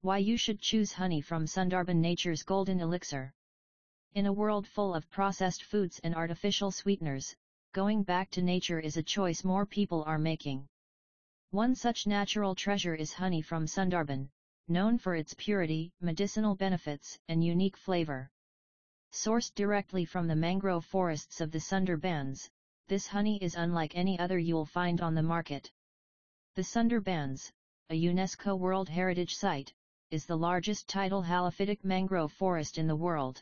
Why you should choose honey from Sundarban, nature's golden elixir. In a world full of processed foods and artificial sweeteners, going back to nature is a choice more people are making. One such natural treasure is honey from Sundarban, known for its purity, medicinal benefits, and unique flavor. Sourced directly from the mangrove forests of the Sundarbans, this honey is unlike any other you'll find on the market. The Sundarbans, a UNESCO World Heritage Site, is the largest tidal halophytic mangrove forest in the world.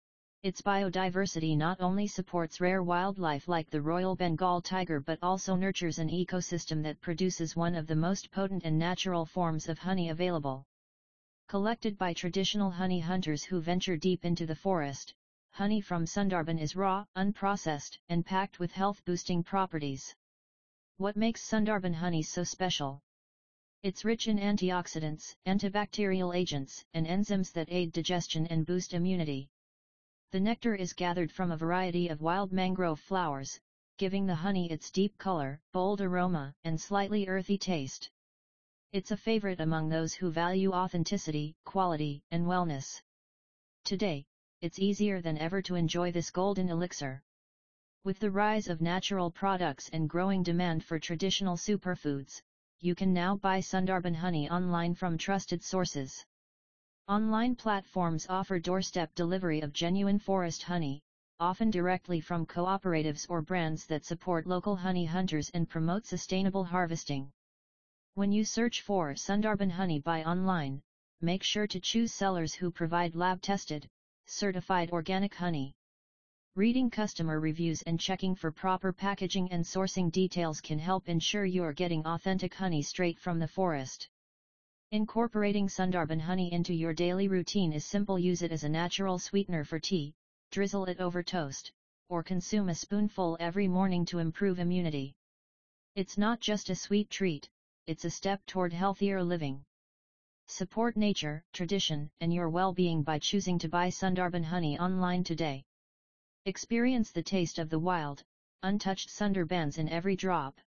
Its biodiversity not only supports rare wildlife like the Royal Bengal tiger but also nurtures an ecosystem that produces one of the most potent and natural forms of honey available. Collected by traditional honey hunters who venture deep into the forest, honey from Sundarban is raw, unprocessed, and packed with health-boosting properties. What makes Sundarban honey so special? It's rich in antioxidants, antibacterial agents, and enzymes that aid digestion and boost immunity. The nectar is gathered from a variety of wild mangrove flowers, giving the honey its deep color, bold aroma, and slightly earthy taste. It's a favorite among those who value authenticity, quality, and wellness. Today, it's easier than ever to enjoy this golden elixir. With the rise of natural products and growing demand for traditional superfoods, you can now buy Sundarban honey online from trusted sources. Online platforms offer doorstep delivery of genuine forest honey, often directly from cooperatives or brands that support local honey hunters and promote sustainable harvesting. When you search for Sundarban honey buy online, make sure to choose sellers who provide lab-tested, certified organic honey. Reading customer reviews and checking for proper packaging and sourcing details can help ensure you are getting authentic honey straight from the forest. Incorporating Sundarban honey into your daily routine is simple. Use it as a natural sweetener for tea, drizzle it over toast, or consume a spoonful every morning to improve immunity. It's not just a sweet treat, it's a step toward healthier living. Support nature, tradition, and your well-being by choosing to buy Sundarban honey online today. Experience the taste of the wild, untouched Sundarbans in every drop.